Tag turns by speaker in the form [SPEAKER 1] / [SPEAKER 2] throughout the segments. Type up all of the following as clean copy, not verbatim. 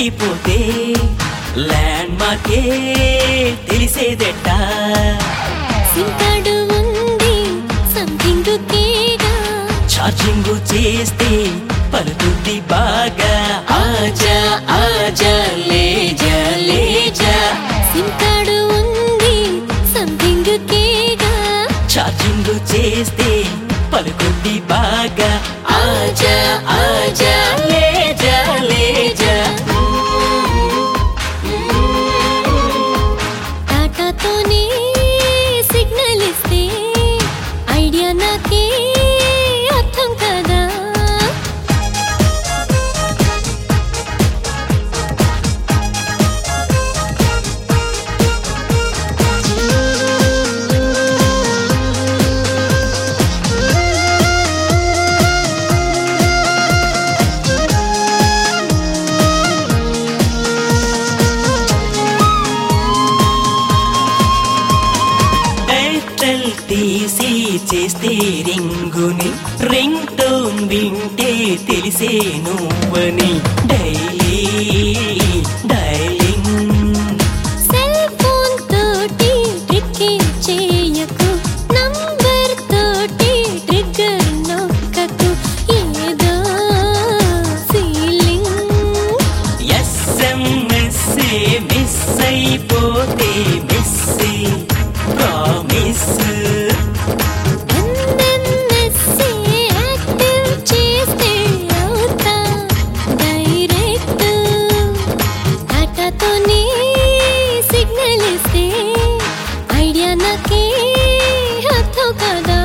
[SPEAKER 1] మరిచిపోతే land మార్కే తెలిసేదెట్ట
[SPEAKER 2] SIM card ఉంది సంథింగ్ కేగా
[SPEAKER 1] ఛార్జింగ్ చేస్తే పలుకుద్ది బాగా ఆజా ఆజా లేజా లేజా
[SPEAKER 2] సిమ్ కార్డు ఉంది సంథింగ్ కేగా
[SPEAKER 1] ఛార్జింగ్ చేస్తే పలుకుద్ది బాగా ఆజా ఆజా లేజా లేజా
[SPEAKER 2] టాటాతోనే సిగ్నల్ ఇస్తే ఐడియా నాకే అర్థం కదా
[SPEAKER 1] తీసి చేస్తే రింగుని రింగ్ టోన్ వింటే తెలిసే నువ్వని డైలీ డైలింగ్
[SPEAKER 2] సెల్ ఫోన్ తోటి ట్రిక్ చేయకు నంబర్ తోటి ట్రిగ్గర్ నొక్కకు ఏదో ఫీలింగ్
[SPEAKER 1] SMS మిస్ అయిపోతే మిస్ ప్రామిస్
[SPEAKER 2] ఎన్ఎన్ఎస్సీ యాక్టివ్ చేస్తే అవుతా డైరెక్ట్ టాటాతోనే సిగ్నల్ ఇస్తే ఐడియా నాకే అర్థం కదా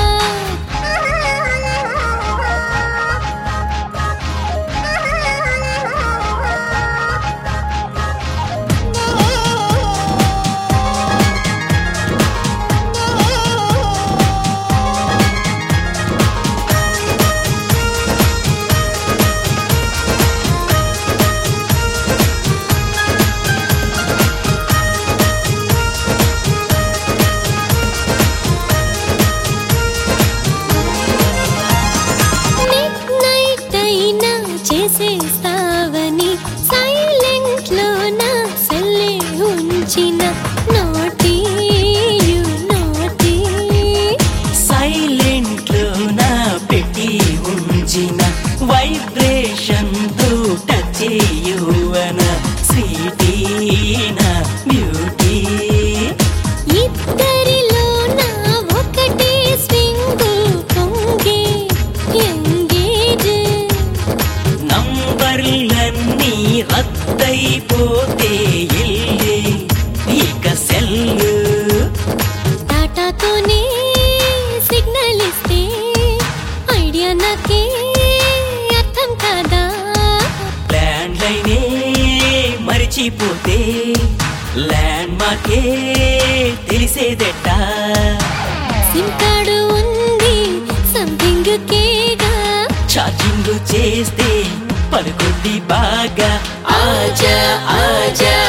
[SPEAKER 2] చేసేస్తావని సైలెంట్ లో నా సెల్లే ఉంచిన నోటి నోటి
[SPEAKER 1] సైలెంట్ లో నా పెట్టి ఉంచిన వైబ్రేషన్ తో టచ్ చేయువన స్వీటీ నా బ్యూటీ
[SPEAKER 2] ఇద్దరిలో నా ఒకటే స్వింగ్ పొంగే ఎంగేజ్
[SPEAKER 1] నంబర్లన్నీ రద్దయిపోతే ఇల్లే ఇక సెల్లు
[SPEAKER 2] టాటాతోనే సిగ్నల్ ఇస్తే ఐడియా నాకే అర్థం కదా
[SPEAKER 1] ల్యాండ్ లైనే మరిచిపోతే ల్యాండ్ మార్కే తెలిసేదెట్ట
[SPEAKER 2] సిమ్ కార్డు ఉంది సంథింగ్ కేగా
[SPEAKER 1] ఛార్జింగ్ చేస్తే పలుకుద్ది బాగా ఆజా ఆజా